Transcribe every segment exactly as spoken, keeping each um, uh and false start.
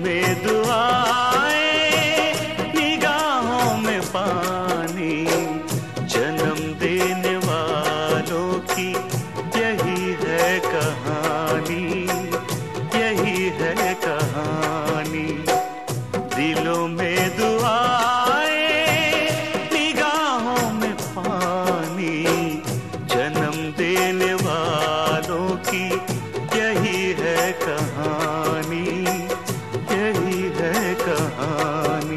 में दुआएं, निगाहों में पानी, जन्म देने वालों की यही है कहानी, यही है कहानी। दिलों में दुआएं, निगाहों में पानी, जन्म देने वालों की यही है कहानी, यही है कहानी।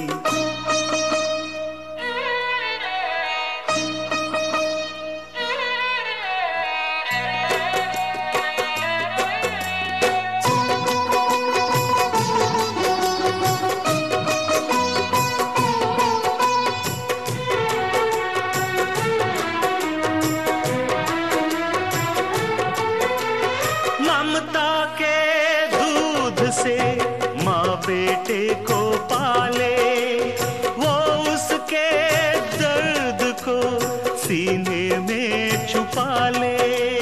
ममता के दूध से माँ बेटे को पाले, वो उसके दर्द को सीने में छुपा ले।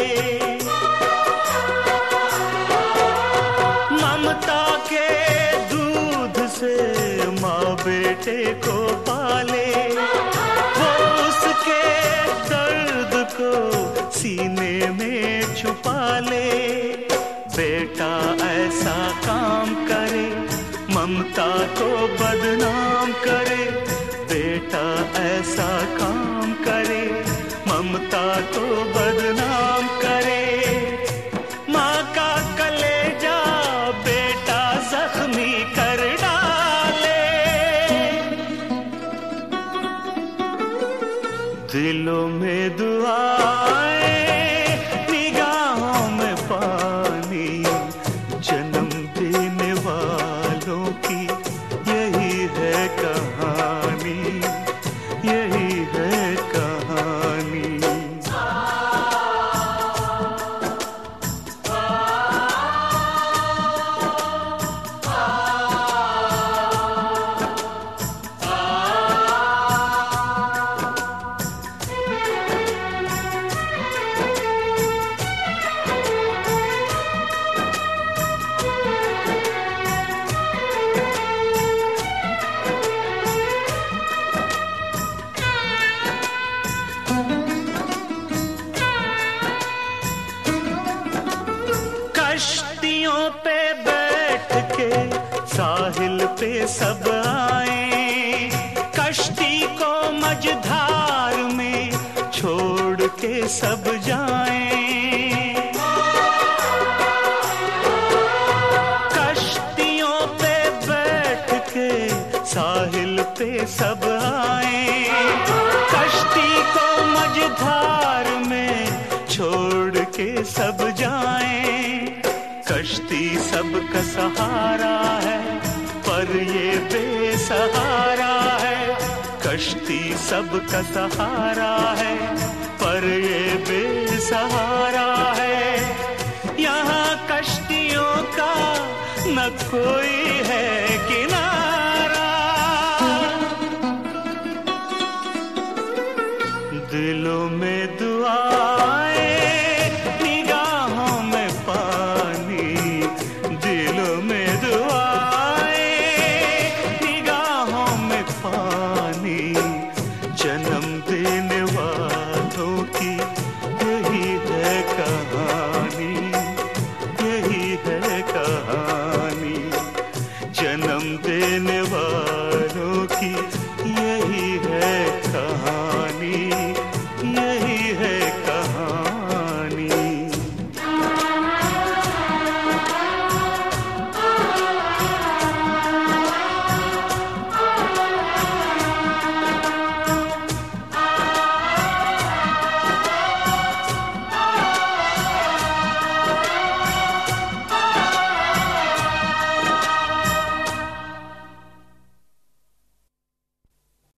ममता के दूध से माँ बेटे को पाले, वो उसके दर्द को सीने में छुपा ले। बेटा ऐसा काम करे, ममता को बदनाम करे, बेटा ऐसा काम करे, ममता को बदनाम करे। माँ का कलेजा बेटा जख्मी कर डाले, दिलों में दुआएं, निगाहों में पानी, जन्म देने वालों की यही है कहानी, यही है कहानी। कश्तियों पे बैठ के साहिल पे सब आए, कश्ती को मझधार में छोड़ के सब जाएं। कश्तियों पे बैठ के साहिल पे सब आए, कश्ती को मझधार में छोड़ के सब जाएं। कश्ती सबका सहारा है पर ये बेसहारा है, कश्ती सबका सहारा है पर ये बेसहारा है। यहाँ कश्तियों का न कोई है किनारा।